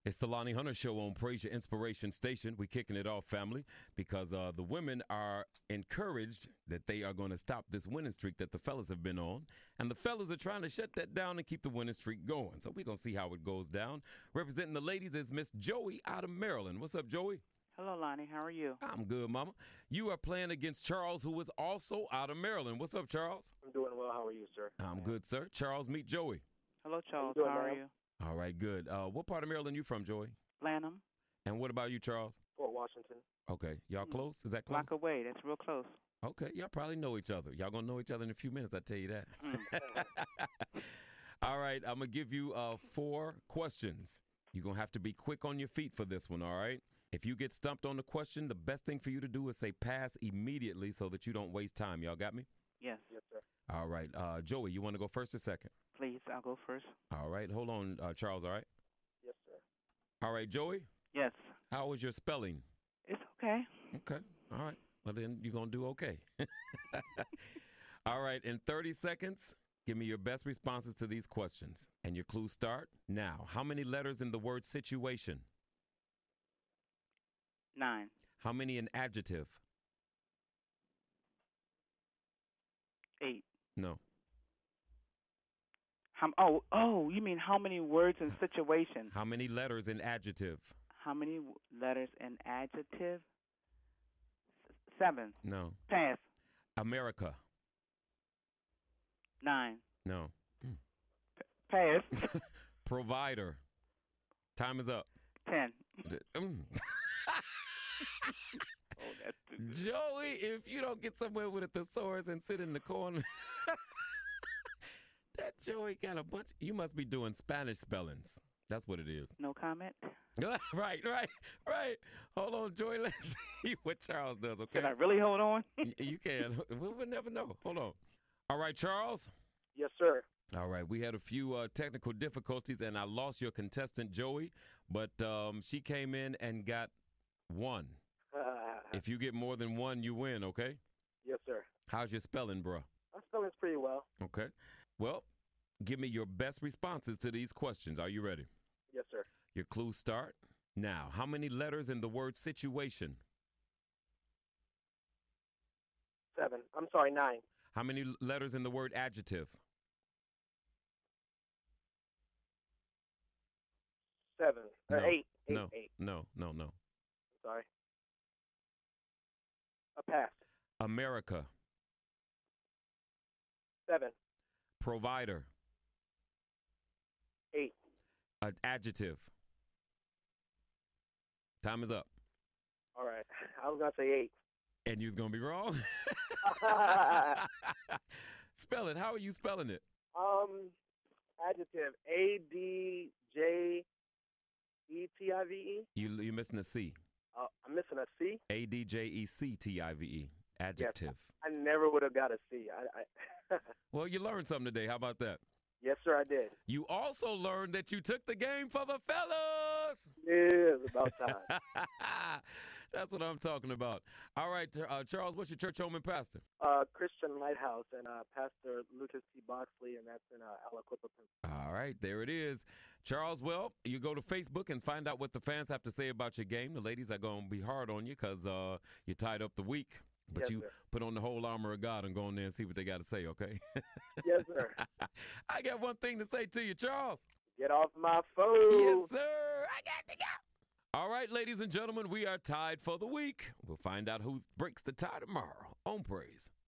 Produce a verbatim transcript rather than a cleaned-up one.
It's the Lonnie Hunter Show on Praise Your Inspiration Station. We're kicking it off, family, because uh, the women are encouraged that they are going to stop this winning streak that the fellas have been on. And the fellas are trying to shut that down and keep the winning streak going. So we're going to see how it goes down. Representing the ladies is Miss Joey out of Maryland. What's up, Joey? Hello, Lonnie. How are you? I'm good, mama. You are playing against Charles, who is also out of Maryland. What's up, Charles? I'm doing well. How are you, sir? I'm good, sir. Charles, meet Joey. Hello, Charles. doing, How are ma'am? you? All right, good. Uh, what part of Maryland you from, Joey? Lanham. And what about you, Charles? Fort Washington. Okay. Y'all Mm. close? Is that close? Block away. That's real close. Okay. Y'all probably know each other. Y'all going to know each other in a few minutes, I tell you that. Mm. All right. I'm going to give you uh, four questions. You're going to have to be quick on your feet for this one, all right? If you get stumped on the question, the best thing for you to do is say pass immediately so that you don't waste time. Y'all got me? Yes. Yes, sir. All right. Uh, Joey, you want to go first or second? Please, I'll go first. All right. Hold on, uh, Charles, all right? Yes, sir. All right, Joey, Yes. how was your spelling? It's okay. Okay. All right. Well, then you're going to do okay. All right. In thirty seconds, give me your best responses to these questions. And your clues start now. How many letters in the word situation? Nine. How many in adjective? Eight. No. How, oh, oh, you mean how many words in situation? How many letters in adjective? How many w- letters in adjective? S- Seven. No. Pass. America? Nine. No. Pass. Provider? Time is up. Ten. D- mm. Oh, that's too- Joey, if you don't get somewhere with a thesaurus and sit in the corner, that Joey got a bunch. You must be doing Spanish spellings. That's what it is. no comment. right, right, right. Hold on, Joey. Let's see what Charles does, okay? Can I really hold on? Y- you can. We'll, we'll never know. Hold on. All right, Charles. Yes, sir. All right, we had a few uh, technical difficulties, and I lost your contestant, Joey, but um, she came in and got one. If you get more than one, you win, okay? Yes, sir. How's your spelling, bro? My spelling's pretty well. Okay. Well, give me your best responses to these questions. Are you ready? Yes, sir. Your clues start now. How many letters in the word situation? Seven. I'm sorry, nine. How many l- letters in the word adjective? Seven. Uh, No. eight. Eight. No. Eight. No, no, no. Sorry. A pass. America. Seven. Provider. Eight. An adjective. Time is up. All right. I was gonna say eight. And you's going to be wrong? Spell it. How are you spelling it? um, adjective. A D J E T I V E. You, you're missing a C. Uh, I'm missing a C. A D J E C T I V E. Adjective. I never would have got a C. I, I Well, you learned something today. How about that? yes, sir. I did. You also learned that you took the game for the fellas. Yeah, it's about time. That's what I'm talking about. All right, uh, Charles, what's your church home and pastor? uh, Christian Lighthouse and uh, Pastor Lucas T. Boxley, and that's in uh, Aliquippa, Pennsylvania. All right, there it is. Charles, well, you go to Facebook and find out what the fans have to say about your game. The ladies are going to be hard on you because uh, you tied up the week. But Yes, you sir. put on the whole armor of God and go in there and see what they got to say, okay? Yes, sir. I got one thing to say to you, Charles. Get off my phone. Yes, sir. I got to go. All right, ladies and gentlemen, we are tied for the week. We'll find out who breaks the tie tomorrow on Praise.